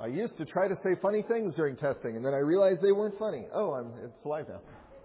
used to try to say funny things during testing, and then I realized they weren't funny. Oh, it's live now.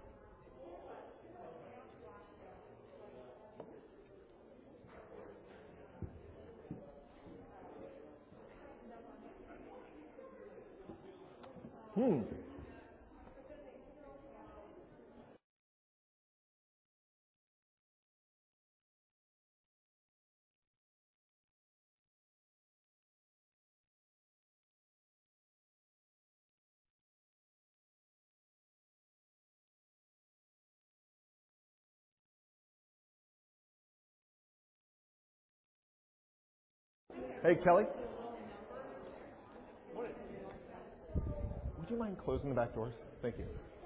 Hey, Kelly. Would you mind closing the back doors? Thank you.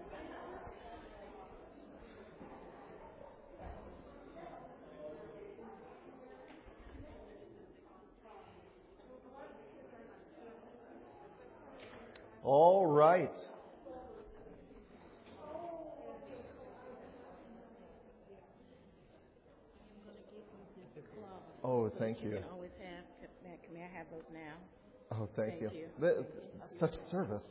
All right. Oh, thank you. You can always have, may I have those now? Oh, thank you. Such service.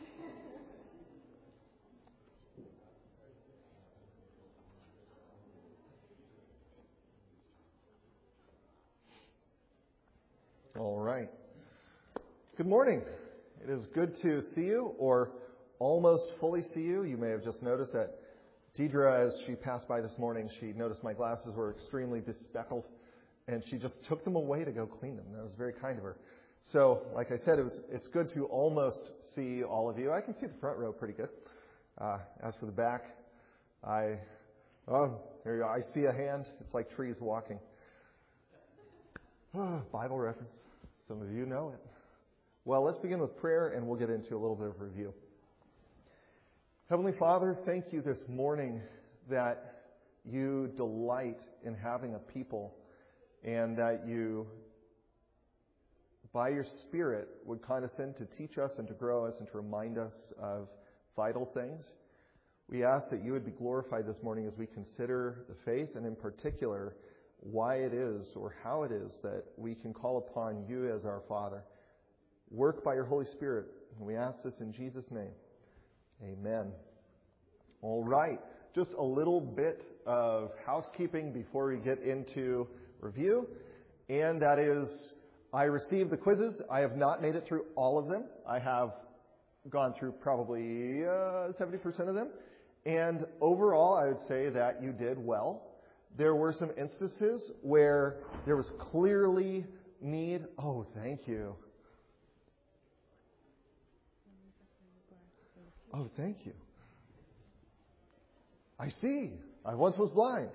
All right. Good morning. It is good to see you, or almost fully see you. You may have just noticed that Deidre, as she passed by this morning, she noticed my glasses were extremely bespeckled, and she just took them away to go clean them. That was very kind of her. So, like I said, it's good to almost see all of you. I can see the front row pretty good. As for the back, there you go. I see a hand. It's like trees walking. Bible reference. Some of you know it. Well, let's begin with prayer, and we'll get into a little bit of review. Heavenly Father, thank you this morning that you delight in having a people, and that you, by your Spirit, would condescend to teach us and to grow us and to remind us of vital things. We ask that you would be glorified this morning as we consider the faith, and in particular, why it is or how it is that we can call upon you as our Father. Work by your Holy Spirit. And we ask this in Jesus' name. Amen. All right. Just a little bit of housekeeping before we get into review. And that is, I received the quizzes. I have not made it through all of them. I have gone through probably 70% of them. And overall, I would say that you did well. There were some instances where there was clearly need. Oh, thank you. Oh, thank you. I see. I once was blind.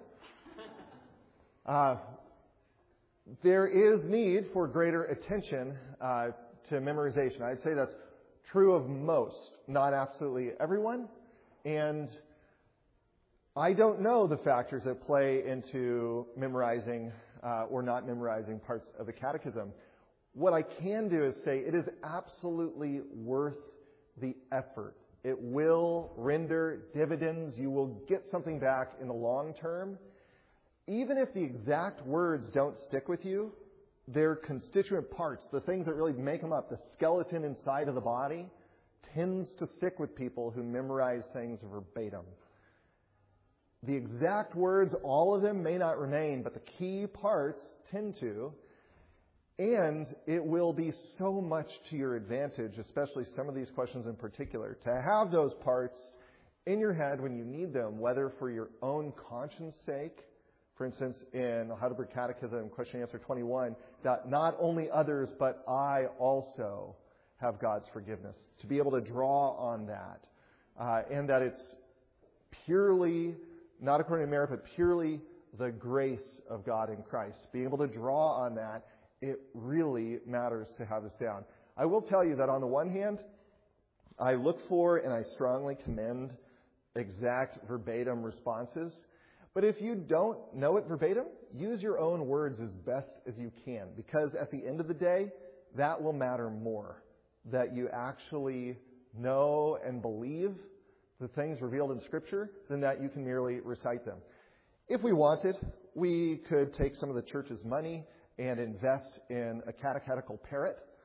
There is need for greater attention to memorization. I'd say that's true of most, not absolutely everyone. And I don't know the factors that play into memorizing or not memorizing parts of the catechism. What I can do is say it is absolutely worth the effort. It will render dividends. You will get something back in the long term. Even if the exact words don't stick with you, their constituent parts, the things that really make them up, the skeleton inside of the body, tends to stick with people who memorize things verbatim. The exact words, all of them may not remain, but the key parts tend to. And it will be so much to your advantage, especially some of these questions in particular, to have those parts in your head when you need them, whether for your own conscience sake. For instance, in Heidelberg Catechism, question answer 21, that not only others, but I also have God's forgiveness. To be able to draw on that. And that it's purely, not according to merit, but purely the grace of God in Christ. Being able to draw on that, it really matters to have this down. I will tell you that on the one hand, I look for and I strongly commend exact verbatim responses. But if you don't know it verbatim, use your own words as best as you can. Because at the end of the day, that will matter more. That you actually know and believe the things revealed in Scripture than that you can merely recite them. If we wanted, we could take some of the church's money and invest in a catechetical parrot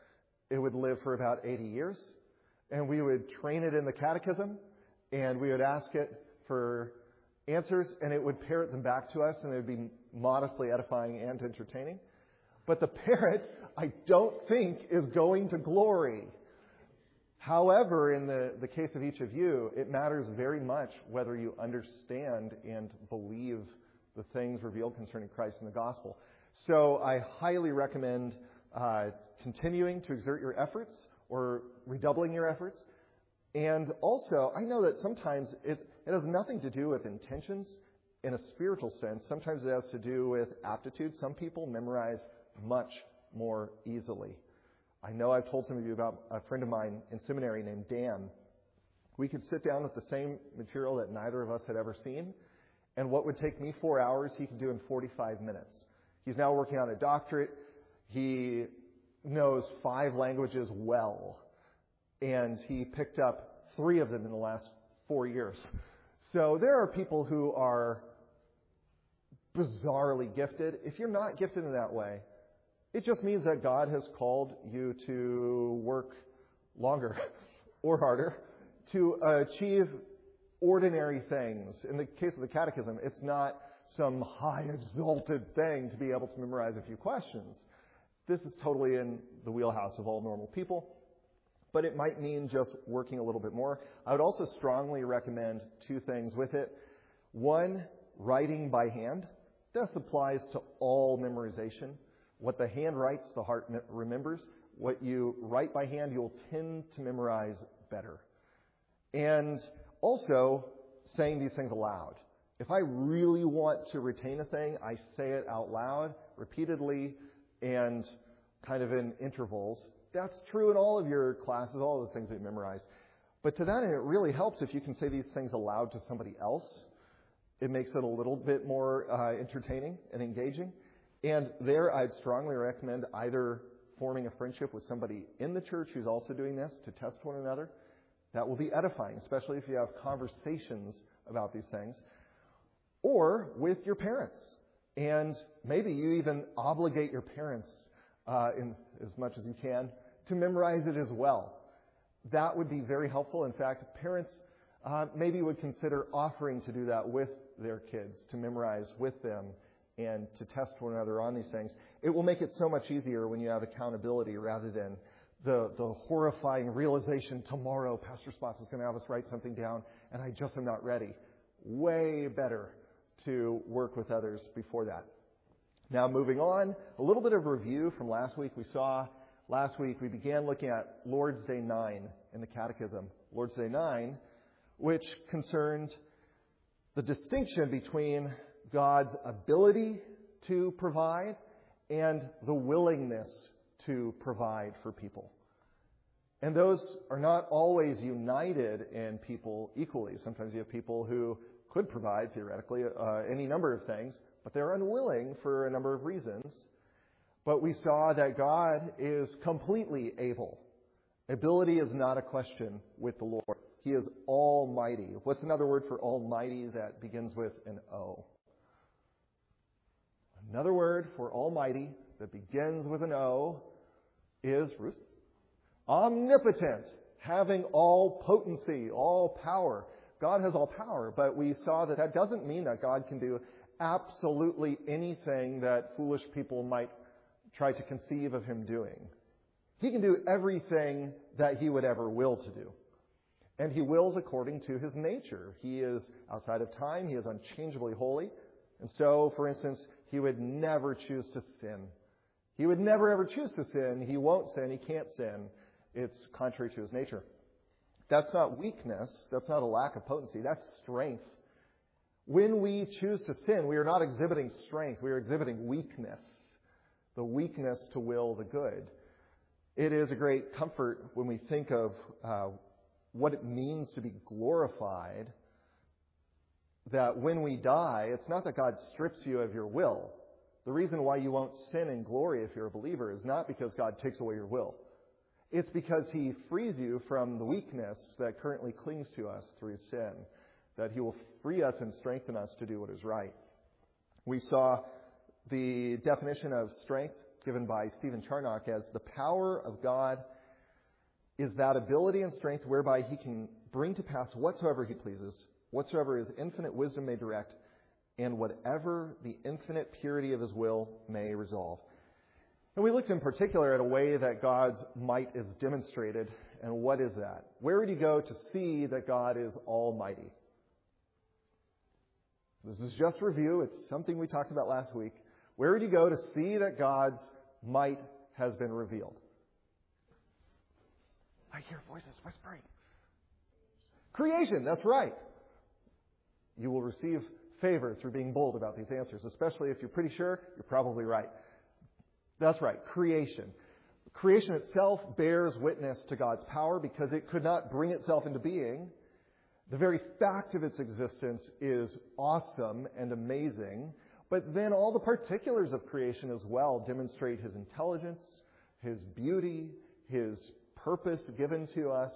it would live for about 80 years. And we would train it in the catechism, and we would ask it for answers, and it would parrot them back to us, and it would be modestly edifying and entertaining. But the parrot, I don't think, is going to glory. However, in the case of each of you, it matters very much whether you understand and believe the things revealed concerning Christ in the gospel. So I highly recommend continuing to exert your efforts or redoubling your efforts. And also, I know that sometimes it has nothing to do with intentions in a spiritual sense. Sometimes it has to do with aptitude. Some people memorize much more easily. I know I've told some of you about a friend of mine in seminary named Dan. We could sit down with the same material that neither of us had ever seen, and what would take me 4 hours, he could do in 45 minutes. He's now working on a doctorate. He knows 5 languages well, and he picked up 3 of them in the last 4 years. So there are people who are bizarrely gifted. If you're not gifted in that way, it just means that God has called you to work longer or harder to achieve ordinary things. In the case of the catechism, it's not some high exalted thing to be able to memorize a few questions. This is totally in the wheelhouse of all normal people, but it might mean just working a little bit more. I would also strongly recommend 2 things with it. 1, writing by hand. This applies to all memorization. What the hand writes, the heart remembers. What you write by hand, you'll tend to memorize better. And also, saying these things aloud. If I really want to retain a thing, I say it out loud, repeatedly, and kind of in intervals. That's true in all of your classes, all of the things that you memorize. But to that end, it really helps if you can say these things aloud to somebody else. It makes it a little bit more entertaining and engaging. And there, I'd strongly recommend either forming a friendship with somebody in the church who's also doing this to test one another. That will be edifying, especially if you have conversations about these things. Or with your parents. And maybe you even obligate your parents in as much as you can to memorize it as well. That would be very helpful. In fact, parents maybe would consider offering to do that with their kids, to memorize with them and to test one another on these things. It will make it so much easier when you have accountability rather than the horrifying realization tomorrow Pastor Spots is going to have us write something down and I just am not ready. Way better to work with others before that. Now moving on, a little bit of review from last week. Last week we began looking at Lord's Day 9 in the Catechism. Lord's Day 9, which concerned the distinction between God's ability to provide and the willingness to provide for people. And those are not always united in people equally. Sometimes you have people who could provide, theoretically, any number of things, but they're unwilling for a number of reasons. But we saw that God is completely able. Ability is not a question with the Lord. He is almighty. What's another word for almighty that begins with an O? Another word for almighty that begins with an O is, Ruth, omnipotent, having all potency, all power. God has all power, but we saw that doesn't mean that God can do absolutely anything that foolish people might try to conceive of him doing. He can do everything that he would ever will to do. And he wills according to his nature. He is outside of time. He is unchangeably holy. And so, for instance, he would never choose to sin. He would never ever choose to sin. He won't sin. He can't sin. It's contrary to his nature. That's not weakness. That's not a lack of potency. That's strength. When we choose to sin, we are not exhibiting strength. We are exhibiting weakness. The weakness to will the good. It is a great comfort when we think of what it means to be glorified, that when we die, it's not that God strips you of your will. The reason why you won't sin in glory if you're a believer is not because God takes away your will. It's because he frees you from the weakness that currently clings to us through sin, that he will free us and strengthen us to do what is right. We saw the definition of strength given by Stephen Charnock as the power of God is that ability and strength whereby he can bring to pass whatsoever he pleases, whatsoever his infinite wisdom may direct, and whatever the infinite purity of his will may resolve. And we looked in particular at a way that God's might is demonstrated. And what is that? Where would you go to see that God is almighty? This is just review. It's something we talked about last week. Where would you go to see that God's might has been revealed? I hear voices whispering. Creation, that's right. You will receive favor through being bold about these answers, especially if you're pretty sure you're probably right. That's right, creation. Creation itself bears witness to God's power because it could not bring itself into being. The very fact of its existence is awesome and amazing, but then all the particulars of creation as well demonstrate His intelligence, His beauty, His purpose given to us.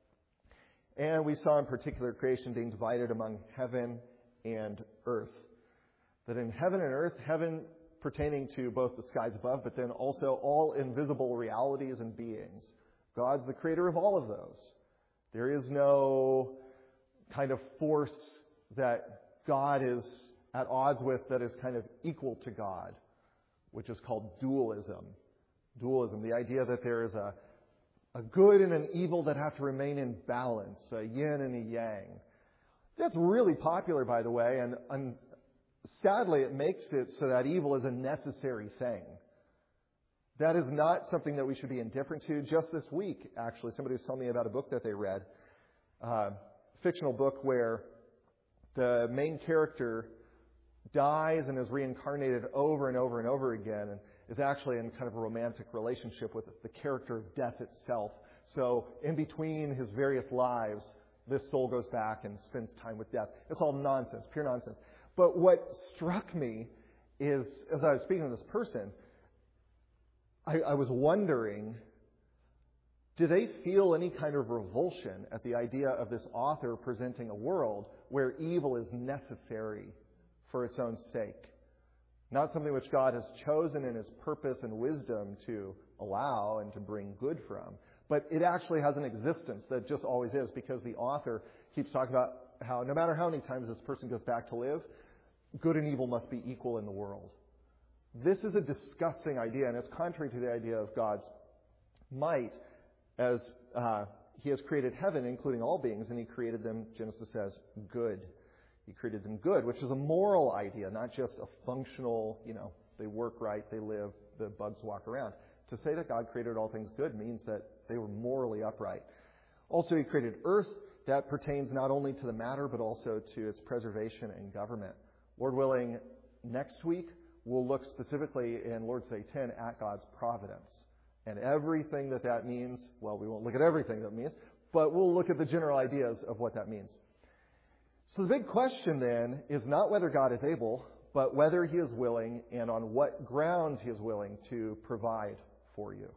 And we saw in particular creation being divided among heaven and earth. That in heaven and earth, heaven pertaining to both the skies above, but then also all invisible realities and beings. God's the creator of all of those. There is no kind of force that God is at odds with that is kind of equal to God, which is called dualism. Dualism, the idea that there is a good and an evil that have to remain in balance, a yin and a yang. That's really popular, by the way, and sadly it makes it so that evil is a necessary thing. That is not something that we should be indifferent to. Just this week, actually, somebody was telling me about a book that they read, a fictional book where the main character dies and is reincarnated over and over and over again, and is actually in kind of a romantic relationship with the character of death itself. So in between his various lives, this soul goes back and spends time with death. It's all nonsense, pure nonsense. But what struck me is, as I was speaking to this person, I was wondering, do they feel any kind of revulsion at the idea of this author presenting a world where evil is necessary for its own sake? Not something which God has chosen in His purpose and wisdom to allow and to bring good from. But it actually has an existence that just always is, because the author keeps talking about how no matter how many times this person goes back to live, good and evil must be equal in the world. This is a disgusting idea, and it's contrary to the idea of God's might, as He has created heaven, including all beings, and He created them, Genesis says, good. He created them good, which is a moral idea, not just a functional, they work right, they live, the bugs walk around. To say that God created all things good means that they were morally upright. Also, He created earth. That pertains not only to the matter, but also to its preservation and government. Lord willing, next week, we'll look specifically in Lord's Day 10 at God's providence. And everything that means, well, we won't look at everything that means, but we'll look at the general ideas of what that means. So the big question then is not whether God is able, but whether He is willing and on what grounds He is willing to provide for you.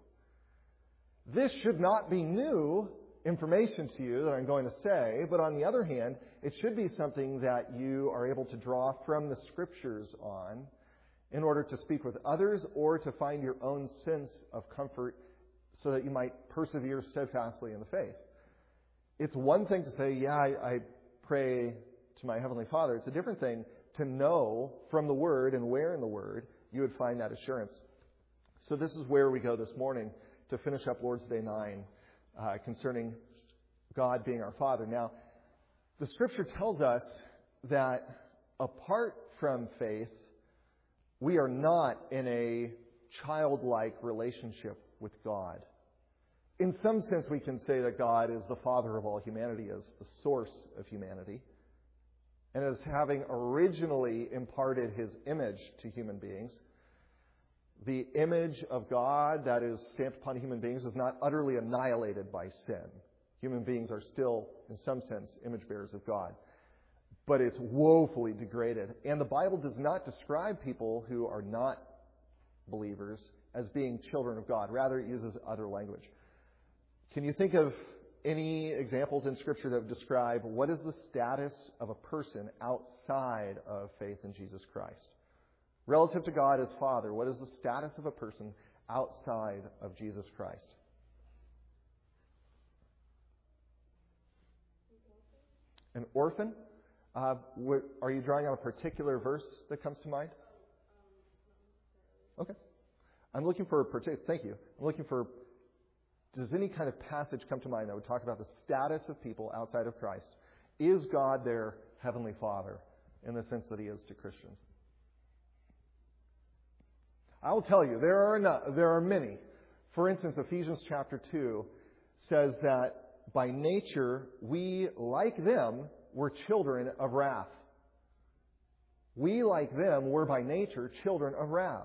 This should not be new information to you that I'm going to say, but on the other hand, it should be something that you are able to draw from the Scriptures on in order to speak with others or to find your own sense of comfort so that you might persevere steadfastly in the faith. It's one thing to say, I pray to my Heavenly Father. It's a different thing to know from the Word and where in the Word you would find that assurance. So this is where we go this morning to finish up Lord's Day 9 concerning God being our Father. Now, the Scripture tells us that apart from faith, we are not in a childlike relationship with God. In some sense, we can say that God is the Father of all humanity, as the source of humanity, and as having originally imparted His image to human beings. The image of God that is stamped upon human beings is not utterly annihilated by sin. Human beings are still, in some sense, image bearers of God. But it's woefully degraded. And the Bible does not describe people who are not believers as being children of God. Rather, it uses other language. Can you think of any examples in Scripture that describe what is the status of a person outside of faith in Jesus Christ? Relative to God as Father, what is the status of a person outside of Jesus Christ? An orphan? Are you drawing on a particular verse that comes to mind? Okay. I'm looking for thank you. I'm looking for, does any kind of passage come to mind that would talk about the status of people outside of Christ? Is God their Heavenly Father in the sense that He is to Christians? I will tell you, there are many. For instance, Ephesians chapter 2 says that by nature, we, like them, were children of wrath. We, like them, were by nature children of wrath.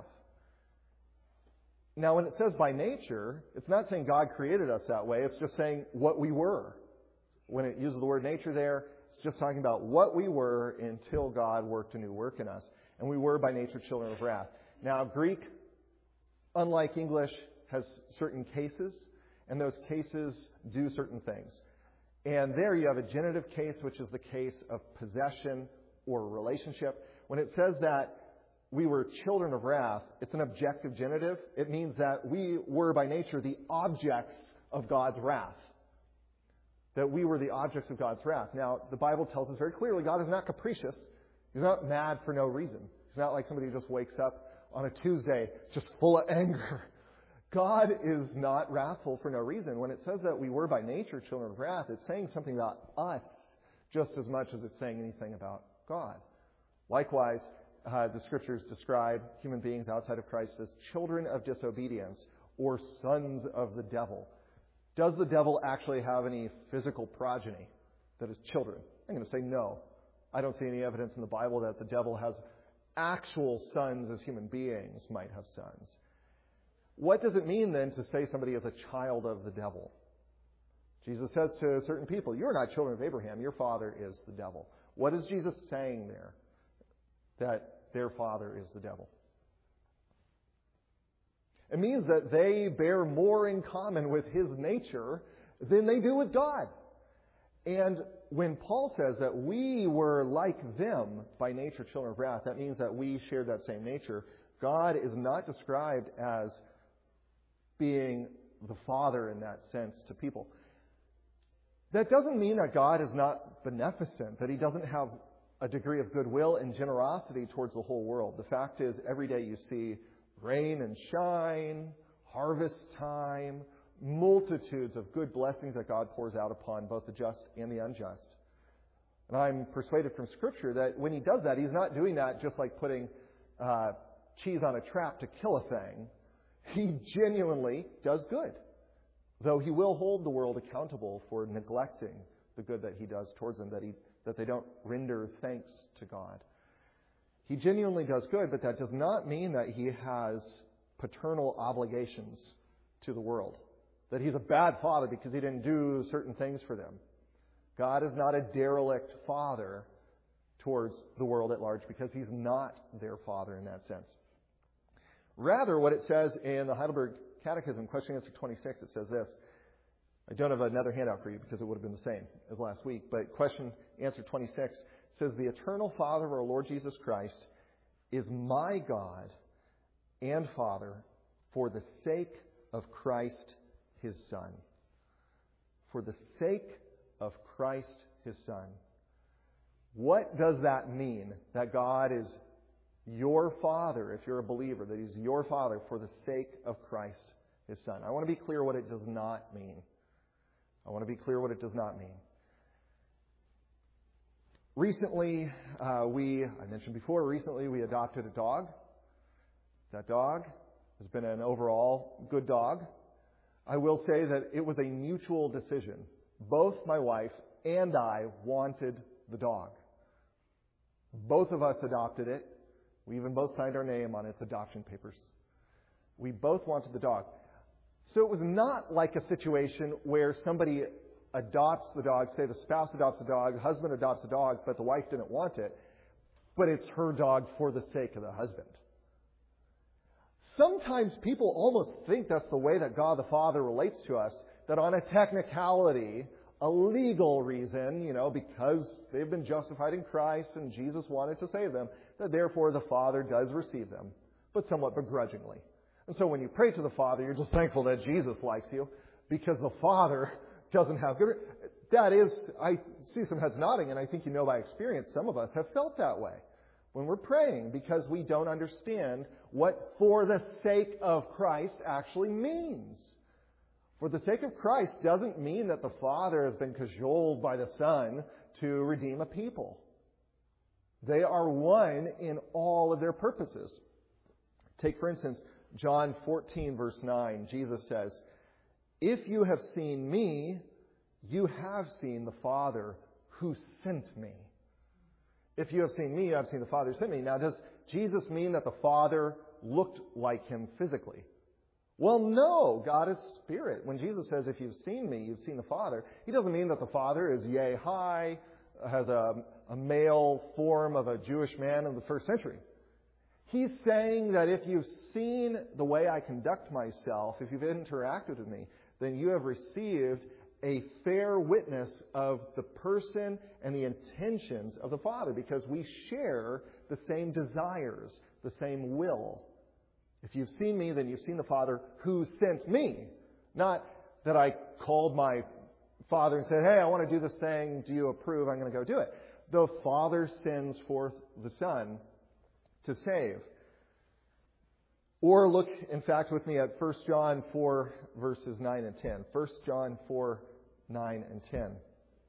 Now, when it says by nature, it's not saying God created us that way. It's just saying what we were. When it uses the word nature there, it's just talking about what we were until God worked a new work in us. And we were by nature children of wrath. Now, Greek, unlike English, has certain cases, and those cases do certain things. And there you have a genitive case, which is the case of possession or relationship. When it says that we were children of wrath, it's an objective genitive. It means that we were by nature the objects of God's wrath. That we were the objects of God's wrath. Now, the Bible tells us very clearly God is not capricious. He's not mad for no reason. He's not like somebody who just wakes up on a Tuesday just full of anger. God is not wrathful for no reason. When it says that we were by nature children of wrath, it's saying something about us just as much as it's saying anything about God. Likewise, the Scriptures describe human beings outside of Christ as children of disobedience or sons of the devil. Does the devil actually have any physical progeny that is children? I'm going to say no. I don't see any evidence in the Bible that the devil has actual sons as human beings might have sons. What does it mean then to say somebody is a child of the devil? Jesus says to certain people, you're not children of Abraham, your father is the devil. What is Jesus saying there? That their father is the devil. It means that they bear more in common with his nature than they do with God. And when Paul says that we were like them by nature children of wrath, that means that we shared that same nature. God is not described as being the Father in that sense to people. That doesn't mean that God is not beneficent, that He doesn't have a degree of goodwill and generosity towards the whole world. The fact is, every day you see rain and shine, harvest time, multitudes of good blessings that God pours out upon both the just and the unjust. And I'm persuaded from Scripture that when He does that, He's not doing that just like putting cheese on a trap to kill a thing. He genuinely does good, though He will hold the world accountable for neglecting the good that He does towards them, that they don't render thanks to God. He genuinely does good, but that does not mean that He has paternal obligations to the world. That He's a bad father because He didn't do certain things for them. God is not a derelict father towards the world at large because He's not their father in that sense. Rather, what it says in the Heidelberg Catechism, question answer 26, it says this. I don't have another handout for you because it would have been the same as last week, but question answer 26 says, the eternal Father of our Lord Jesus Christ is my God and Father for the sake of Christ, His Son. For the sake of Christ, His Son. What does that mean? That God is your Father, if you're a believer, that He's your Father for the sake of Christ, His Son. I want to be clear what it does not mean. I Recently, I mentioned before, we adopted a dog. That dog has been an overall good dog. I will say that it was a mutual decision. Both my wife and I wanted the dog. Both of us adopted it. We even both signed our name on its adoption papers. We both wanted the dog. So it was not like a situation where somebody adopts the dog, say the spouse adopts a dog, the husband adopts a dog, but the wife didn't want it, but it's her dog for the sake of the husband. Sometimes people almost think that's the way that God the Father relates to us, that on a technicality, a legal reason, because they've been justified in Christ and Jesus wanted to save them, that therefore the Father does receive them, but somewhat begrudgingly. And so when you pray to the Father, you're just thankful that Jesus likes you, because the Father doesn't have good... that is, I see some heads nodding, and I think you know by experience, some of us have felt that way when we're praying because we don't understand what for the sake of Christ actually means. For the sake of Christ doesn't mean that the Father has been cajoled by the Son to redeem a people. They are one in all of their purposes. Take, for instance, John 14, verse 9. Jesus says, "If you have seen me, you have seen the Father who sent me." If you have seen me, you have seen the Father who sent me. Now, does Jesus mean that the Father looked like him physically? Well, no. God is spirit. When Jesus says, "If you've seen me, you've seen the Father," he doesn't mean that the Father is yea high, has a male form of a Jewish man of the first century. He's saying that if you've seen the way I conduct myself, if you've interacted with me, then you have received a fair witness of the person and the intentions of the Father, because we share the same desires, the same will. If you've seen me, then you've seen the Father who sent me. Not that I called my Father and said, "Hey, I want to do this thing. Do you approve? I'm going to go do it." The Father sends forth the Son to save. Or look, in fact, with me at 1 John 4, verses 9 and 10. 1 John 4, 9 and 10.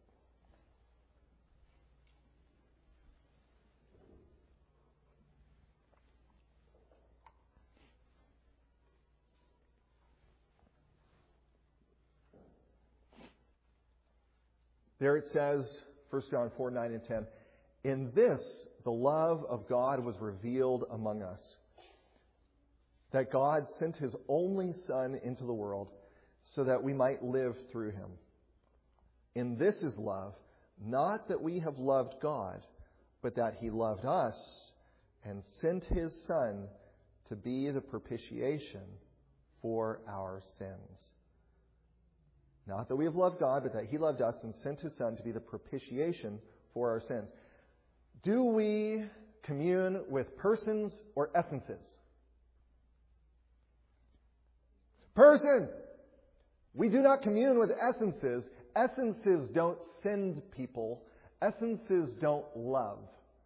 There it says, 1 John 4, 9 and 10, "In this the love of God was revealed among us, that God sent His only Son into the world so that we might live through Him. In this is love, not that we have loved God, but that He loved us and sent His Son to be the propitiation for our sins." Not that we have loved God, but that He loved us and sent His Son to be the propitiation for our sins. Do we commune with persons or essences? Persons! We do not commune with essences. Essences don't send people. Essences don't love.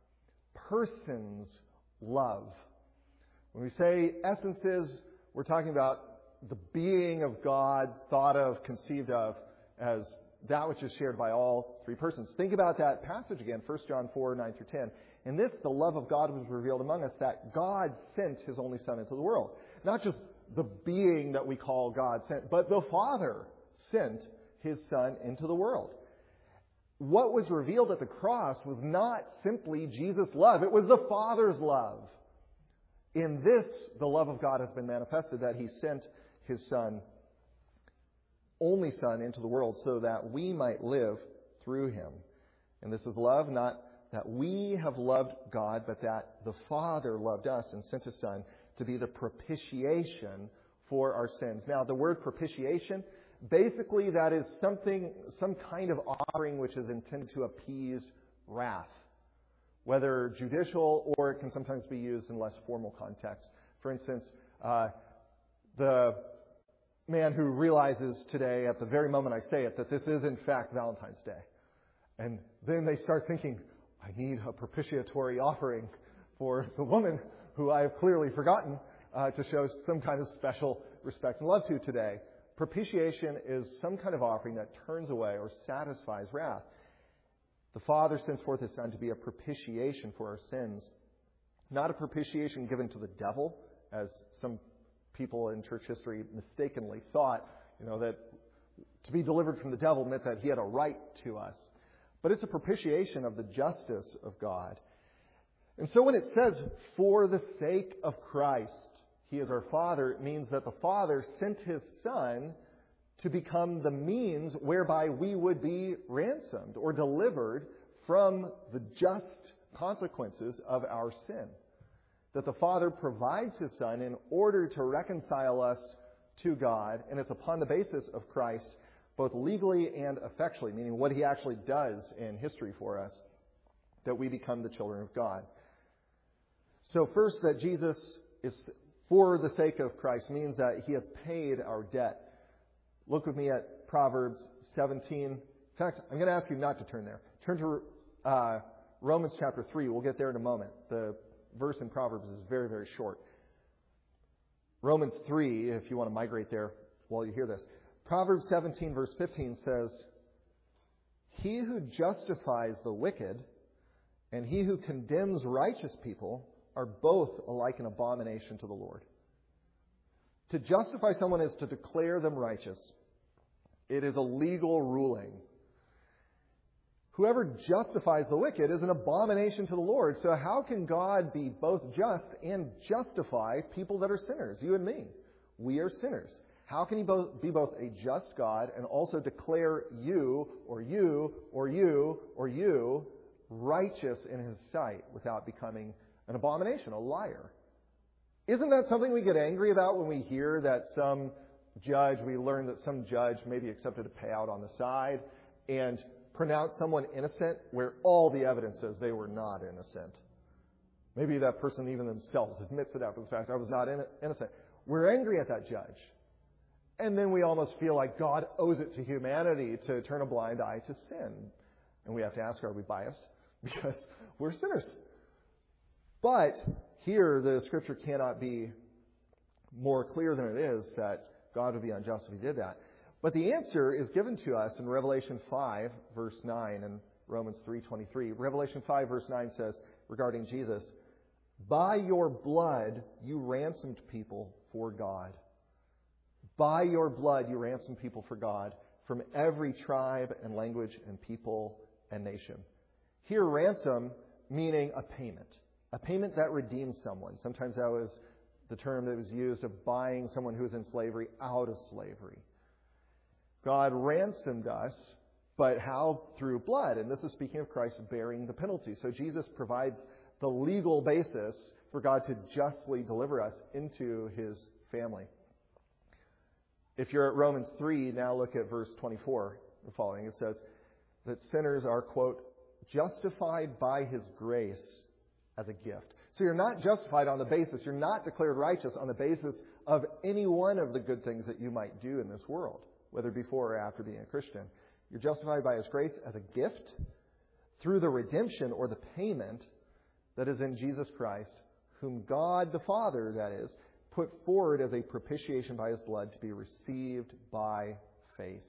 Persons love. When we say essences, we're talking about the being of God, thought of, conceived of, as that which is shared by all three persons. Think about that passage again, 1 John 4, 9 through 10. In this, the love of God was revealed among us, that God sent His only Son into the world. Not just the being that we call God sent, but the Father sent His Son into the world. What was revealed at the cross was not simply Jesus' love. It was the Father's love. In this, the love of God has been manifested, that He sent His Son, only Son, into the world so that we might live through Him. And this is love, not that we have loved God, but that the Father loved us and sent His Son to be the propitiation for our sins. Now, the word propitiation, basically that is some kind of offering which is intended to appease wrath, whether judicial or it can sometimes be used in less formal context. For instance, the man who realizes today, at the very moment I say it, that this is in fact Valentine's Day. And then they start thinking, I need a propitiatory offering for the woman who I have clearly forgotten to show some kind of special respect and love to today. Propitiation is some kind of offering that turns away or satisfies wrath. The Father sends forth His Son to be a propitiation for our sins. Not a propitiation given to the devil, as some people in church history mistakenly thought, that to be delivered from the devil meant that he had a right to us. But it's a propitiation of the justice of God. And so when it says, for the sake of Christ, He is our Father, it means that the Father sent His Son to become the means whereby we would be ransomed or delivered from the just consequences of our sin. That the Father provides His Son in order to reconcile us to God, and it's upon the basis of Christ, both legally and effectually, meaning what He actually does in history for us, that we become the children of God. So first, that Jesus is for the sake of Christ means that He has paid our debt. Look with me at Proverbs 17, In fact, I'm going to ask you not to turn there. Turn to Romans chapter 3. We'll get there in a moment. The verse in Proverbs is very, very short. Romans 3, if you want to migrate there while you hear this. Proverbs 17, verse 15 says, "He who justifies the wicked and he who condemns righteous people are both alike an abomination to the Lord." To justify someone is to declare them righteous. It is a legal ruling. Whoever justifies the wicked is an abomination to the Lord. So how can God be both just and justify people that are sinners? You and me. We are sinners. How can He be both a just God and also declare you or you or you or you righteous in His sight without becoming an abomination, a liar? Isn't that something we get angry about when we hear that we learn that some judge maybe accepted a payout on the side and pronounced someone innocent where all the evidence says they were not innocent? Maybe that person even themselves admits it after the fact, I was not innocent. We're angry at that judge. And then we almost feel like God owes it to humanity to turn a blind eye to sin. And we have to ask, are we biased? Because we're sinners. But here, the Scripture cannot be more clear than it is that God would be unjust if He did that. But the answer is given to us in Revelation 5, verse 9, and Romans 3:23. Revelation 5, verse 9 says, regarding Jesus, "By your blood you ransomed people for God." By your blood you ransomed people for God from every tribe and language and people and nation. Here, ransom meaning a payment that redeems someone. Sometimes that was the term that was used of buying someone who was in slavery out of slavery. God ransomed us, but how? Through blood. And this is speaking of Christ bearing the penalty. So Jesus provides the legal basis for God to justly deliver us into His family. If you're at Romans 3, now look at verse 24, the following. It says that sinners are, quote, justified by His grace as a gift. So you're not justified on the basis, you're not declared righteous on the basis of any one of the good things that you might do in this world, whether before or after being a Christian. You're justified by His grace as a gift through the redemption or the payment that is in Jesus Christ, whom God the Father, that is, put forward as a propitiation by His blood to be received by faith.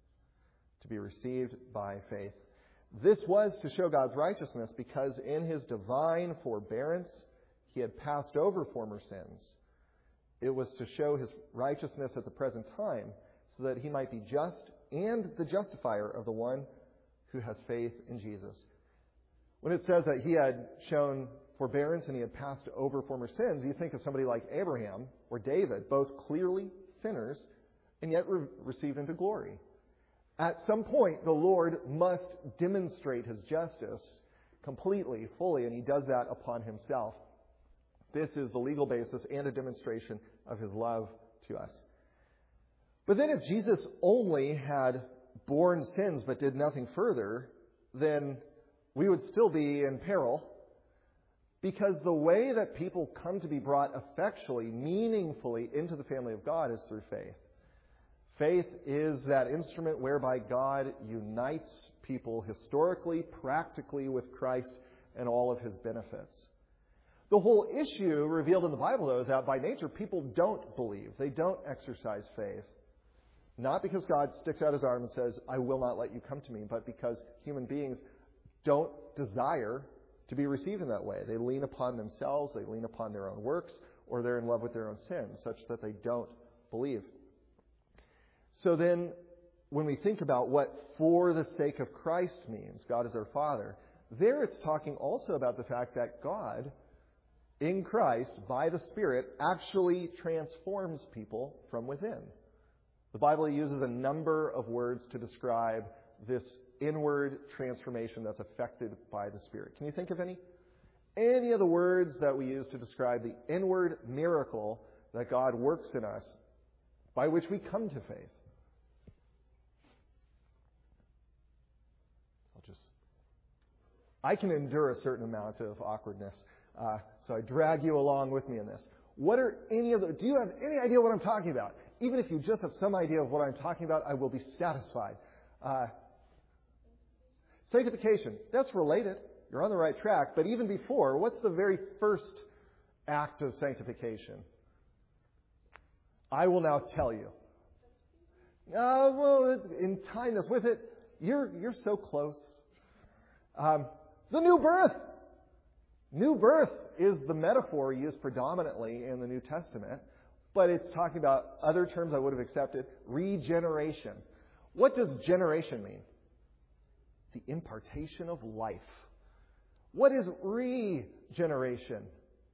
To be received by faith. This was to show God's righteousness because in His divine forbearance He had passed over former sins. It was to show His righteousness at the present time so that He might be just and the justifier of the one who has faith in Jesus. When it says that He had shown forbearance and He had passed over former sins, you think of somebody like Abraham or David, both clearly sinners and yet received into glory. At some point, the Lord must demonstrate His justice completely, fully, and He does that upon Himself. This is the legal basis and a demonstration of His love to us. But then if Jesus only had borne sins but did nothing further, then we would still be in peril, because the way that people come to be brought effectually, meaningfully into the family of God is through faith. Faith is that instrument whereby God unites people historically, practically with Christ and all of His benefits. The whole issue revealed in the Bible, though, is that by nature people don't believe. They don't exercise faith. Not because God sticks out His arm and says, I will not let you come to me, but because human beings don't desire to be received in that way. They lean upon themselves, they lean upon their own works, or they're in love with their own sins, such that they don't believe. So then, when we think about what for the sake of Christ means, God is our Father, there it's talking also about the fact that God, in Christ, by the Spirit, actually transforms people from within. The Bible uses a number of words to describe this inward transformation that's affected by the Spirit. Can you think of any? Any of the words that we use to describe the inward miracle that God works in us by which we come to faith? I can endure a certain amount of awkwardness, so I drag you along with me in this. What are any of the? Do you have any idea what I'm talking about? Even if you just have some idea of what I'm talking about, I will be satisfied. Sanctification, that's related. You're on the right track. But even before, what's the very first act of sanctification? I will now tell you. Well, in tying this with it, you're so close. The new birth. New birth is the metaphor used predominantly in the New Testament, but it's talking about other terms I would have accepted. Regeneration. What does generation mean? The impartation of life. What is regeneration?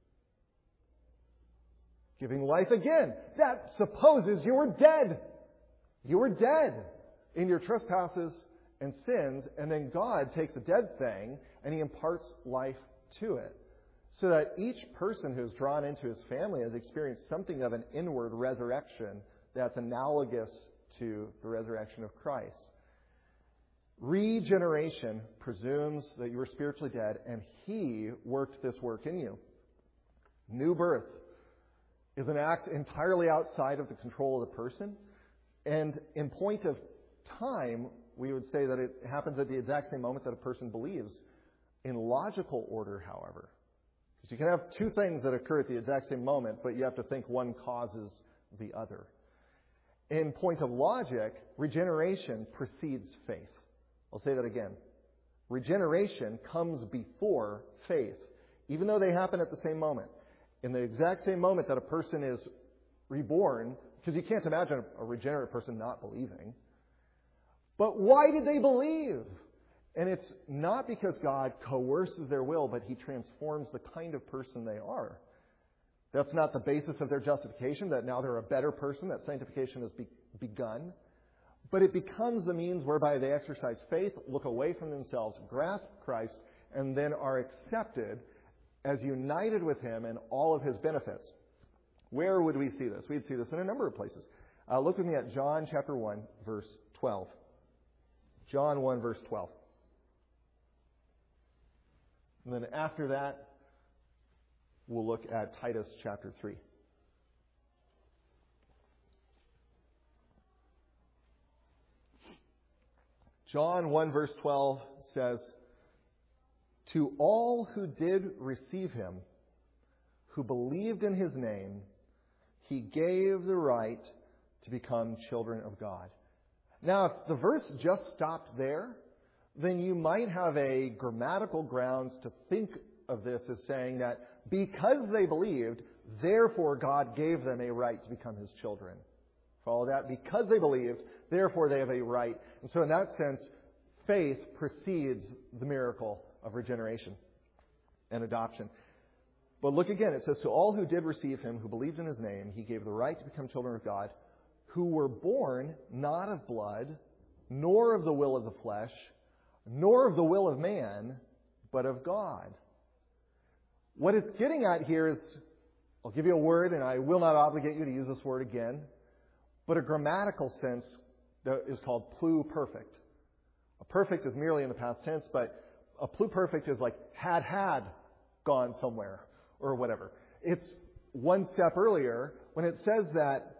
Giving life again. That supposes you were dead. You were dead in your trespasses and sins, and then God takes a dead thing and He imparts life to it. So that each person who's drawn into His family has experienced something of an inward resurrection that's analogous to the resurrection of Christ. Regeneration presumes that you were spiritually dead, and He worked this work in you. New birth is an act entirely outside of the control of the person, and in point of time, we would say that it happens at the exact same moment that a person believes. In logical order, however, because you can have two things that occur at the exact same moment, but you have to think one causes the other. In point of logic, regeneration precedes faith. I'll say that again. Regeneration comes before faith, even though they happen at the same moment. In the exact same moment that a person is reborn, because you can't imagine a regenerate person not believing. But why did they believe? And it's not because God coerces their will, but He transforms the kind of person they are. That's not the basis of their justification, that now they're a better person, that sanctification has begun. But it becomes the means whereby they exercise faith, look away from themselves, grasp Christ, and then are accepted as united with Him and all of His benefits. Where would we see this? We'd see this in a number of places. Look with me at John chapter 1, verse 12. John 1, verse 12. And then after that, we'll look at Titus chapter 3. John 1, verse 12 says, "To all who did receive Him, who believed in His name, He gave the right to become children of God." Now, if the verse just stopped there, then you might have a grammatical grounds to think of this as saying that because they believed, therefore God gave them a right to become His children. Follow that? Because they believed, therefore they have a right. And so in that sense, faith precedes the miracle of regeneration and adoption. But look again, it says, "To all who did receive Him, who believed in His name, He gave the right to become children of God, who were born not of blood, nor of the will of the flesh, nor of the will of man, but of God." What it's getting at here is, I'll give you a word, and I will not obligate you to use this word again, but a grammatical sense that is called pluperfect. A perfect is merely in the past tense, but a pluperfect is like had gone somewhere or whatever. It's one step earlier when it says that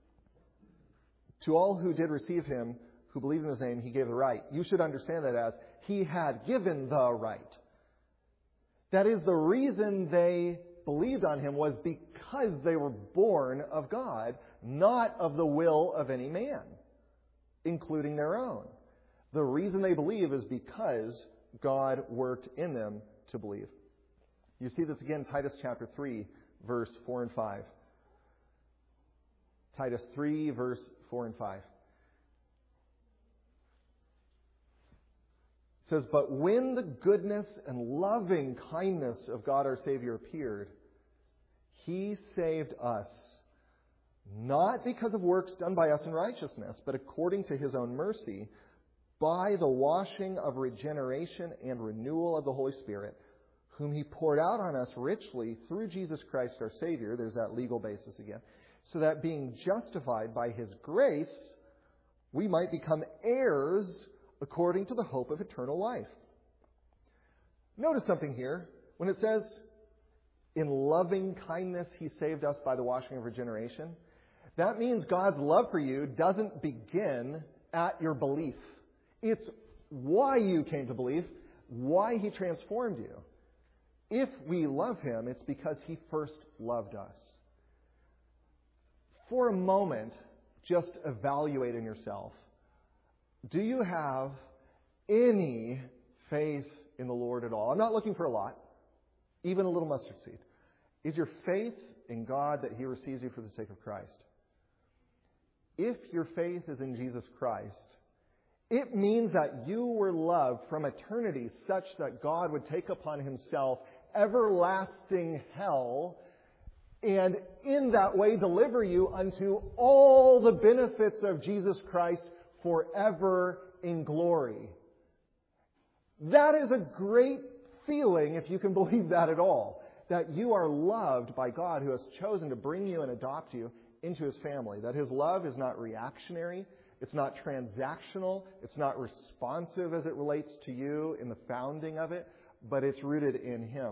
to all who did receive Him, who believed in His name, He gave the right. You should understand that as He had given the right. That is, the reason they believed on Him was because they were born of God, not of the will of any man, including their own. The reason they believe is because God worked in them to believe. You see this again in Titus chapter 3, verse 4 and 5. Titus 3, verse 4 and 5. It says, "But when the goodness and loving kindness of God our Savior appeared, He saved us, not because of works done by us in righteousness, but according to His own mercy, by the washing of regeneration and renewal of the Holy Spirit, whom He poured out on us richly through Jesus Christ our Savior." There's that legal basis again. "So that being justified by His grace, we might become heirs according to the hope of eternal life." Notice something here. When it says, "In loving kindness He saved us by the washing of regeneration," that means God's love for you doesn't begin at your belief. It's why you came to believe, why He transformed you. If we love Him, it's because He first loved us. For a moment, just evaluating yourself. Do you have any faith in the Lord at all? I'm not looking for a lot, even a little mustard seed. Is your faith in God that He receives you for the sake of Christ? If your faith is in Jesus Christ, it means that you were loved from eternity such that God would take upon Himself everlasting hell and in that way deliver you unto all the benefits of Jesus Christ forever in glory. That is a great feeling, if you can believe that at all, that you are loved by God who has chosen to bring you and adopt you into His family, that His love is not reactionary, it's not transactional, it's not responsive as it relates to you in the founding of it, but it's rooted in Him.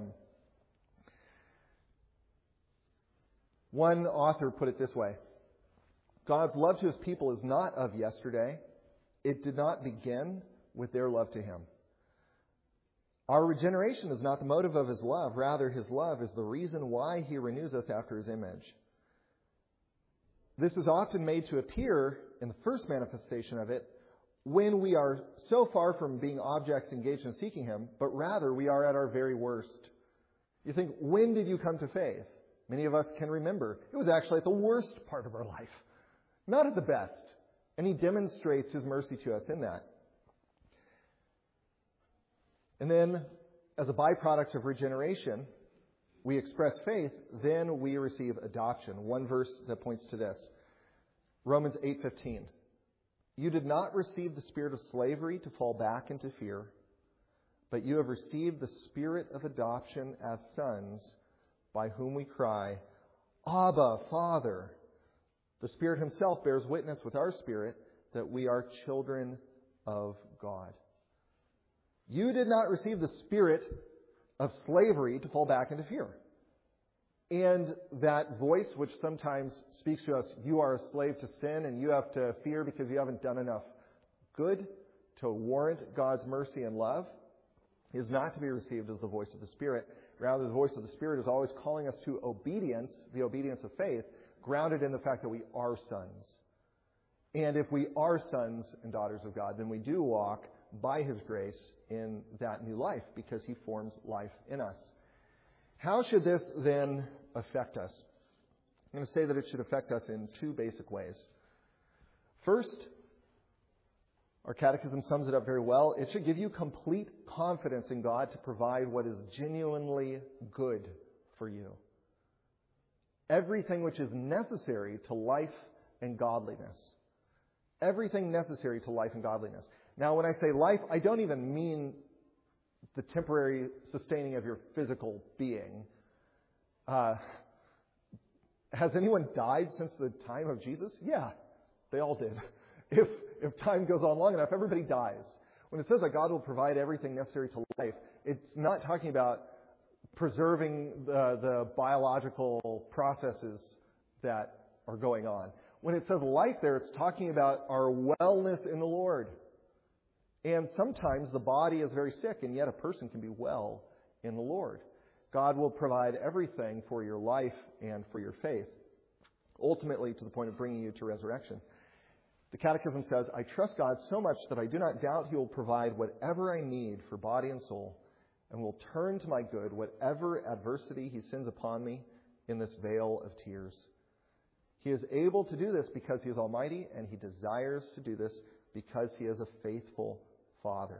One author put it this way: God's love to His people is not of yesterday. It did not begin with their love to Him. Our regeneration is not the motive of His love. Rather, His love is the reason why He renews us after His image. This is often made to appear in the first manifestation of it when we are so far from being objects engaged in seeking Him, but rather we are at our very worst. You think, when did you come to faith? Many of us can remember. It was actually at the worst part of our life, not at the best. And He demonstrates His mercy to us in that. And then, as a byproduct of regeneration, we express faith, then we receive adoption. One verse that points to this. Romans 8:15. You did not receive the spirit of slavery to fall back into fear, but you have received the spirit of adoption as sons, by whom we cry, Abba, Father. The Spirit Himself bears witness with our spirit that we are children of God. You did not receive the spirit of slavery to fall back into fear. And that voice which sometimes speaks to us, you are a slave to sin and you have to fear because you haven't done enough good to warrant God's mercy and love, is not to be received as the voice of the Spirit. Rather, the voice of the Spirit is always calling us to obedience, the obedience of faith, grounded in the fact that we are sons. And if we are sons and daughters of God, then we do walk by His grace in that new life because He forms life in us. How should this then affect us? I'm going to say that it should affect us in two basic ways. First, our catechism sums it up very well. It should give you complete confidence in God to provide what is genuinely good for you. Everything which is necessary to life and godliness. Everything necessary to life and godliness. Now, when I say life, I don't even mean the temporary sustaining of your physical being. Has anyone died since the time of Jesus? Yeah, they all did. If time goes on long enough, everybody dies. When it says that God will provide everything necessary to life, it's not talking about preserving the biological processes that are going on. When it says life there, it's talking about our wellness in the Lord. And sometimes the body is very sick, and yet a person can be well in the Lord. God will provide everything for your life and for your faith, ultimately to the point of bringing you to resurrection. The Catechism says, I trust God so much that I do not doubt He will provide whatever I need for body and soul, and will turn to my good whatever adversity He sends upon me in this vale of tears. He is able to do this because He is almighty, and He desires to do this because He is a faithful Father.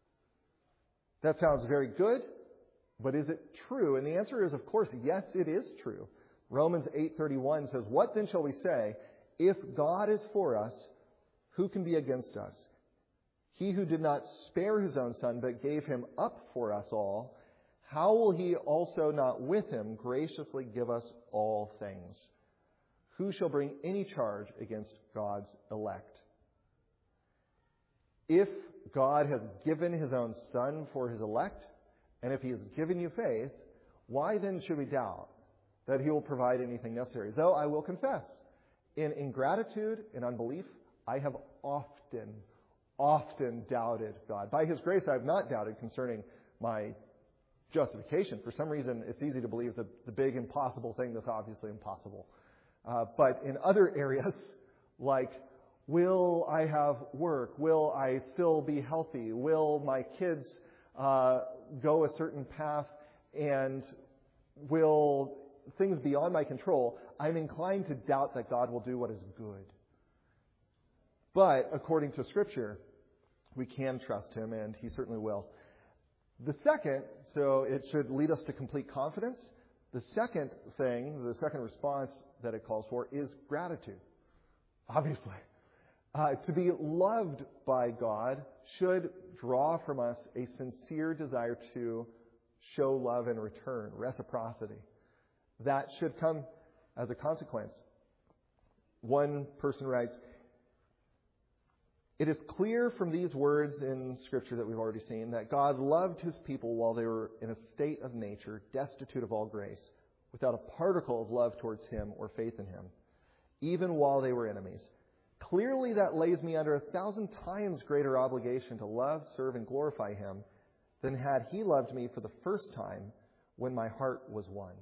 That sounds very good, but is it true? And the answer is, of course, yes, it is true. Romans 8:31 says, what then shall we say? If God is for us, who can be against us? He who did not spare His own Son, but gave Him up for us all, how will He also not with Him graciously give us all things? Who shall bring any charge against God's elect? If God has given His own Son for His elect, and if He has given you faith, why then should we doubt that He will provide anything necessary? Though I will confess, in ingratitude and unbelief, I have often often doubted God. By His grace, I have not doubted concerning my justification. For some reason, it's easy to believe the big impossible thing that's obviously impossible. But in other areas, like, will I have work? Will I still be healthy? Will my kids go a certain path? And will things beyond my control? I'm inclined to doubt that God will do what is good. But according to Scripture, we can trust Him, and He certainly will. The second, so it should lead us to complete confidence. The second thing, the second response that it calls for is gratitude. Obviously. To be loved by God should draw from us a sincere desire to show love in return, reciprocity. That should come as a consequence. One person writes, "It is clear from these words in Scripture that we've already seen that God loved His people while they were in a state of nature, destitute of all grace, without a particle of love towards Him or faith in Him, even while they were enemies. Clearly that lays me under 1,000 times greater obligation to love, serve, and glorify Him than had He loved me for the first time when my heart was won."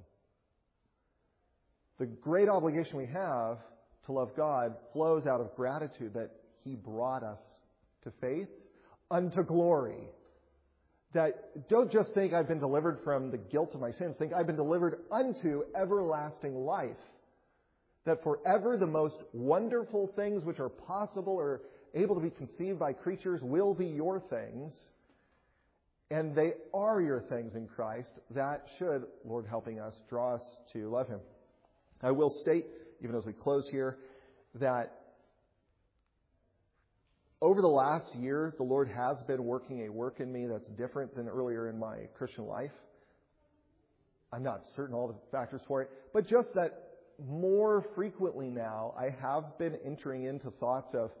The great obligation we have to love God flows out of gratitude that He brought us to faith unto glory. That don't just think I've been delivered from the guilt of my sins. Think I've been delivered unto everlasting life. That forever the most wonderful things which are possible or able to be conceived by creatures will be your things. And they are your things in Christ. That should, Lord helping us, draw us to love Him. I will state, even as we close here, that over the last year, the Lord has been working a work in me that's different than earlier in my Christian life. I'm not certain all the factors for it, but just that more frequently now, I have been entering into thoughts of,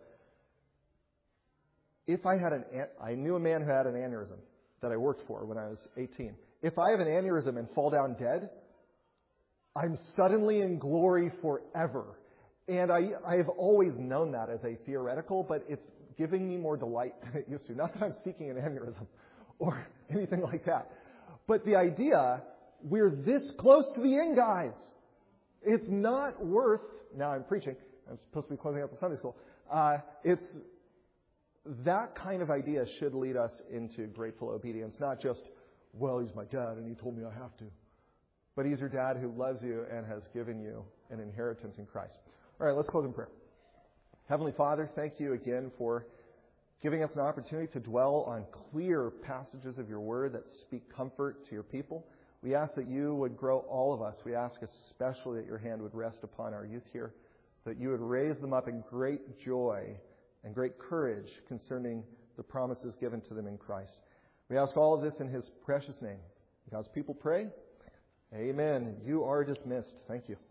if I knew a man who had an aneurysm that I worked for when I was 18. If I have an aneurysm and fall down dead, I'm suddenly in glory forever. And I have always known that as a theoretical, but it's giving me more delight than it used to. Not that I'm seeking an aneurysm or anything like that. But the idea, we're this close to the end, guys. It's not worth, now I'm preaching, I'm supposed to be closing out the Sunday school. It's that kind of idea should lead us into grateful obedience, not just, well, He's my dad and He told me I have to. But He's your dad who loves you and has given you an inheritance in Christ. All right, let's close in prayer. Heavenly Father, thank You again for giving us an opportunity to dwell on clear passages of Your Word that speak comfort to Your people. We ask that You would grow all of us. We ask especially that Your hand would rest upon our youth here, that You would raise them up in great joy and great courage concerning the promises given to them in Christ. We ask all of this in His precious name. God's people pray. Amen. You are dismissed. Thank you.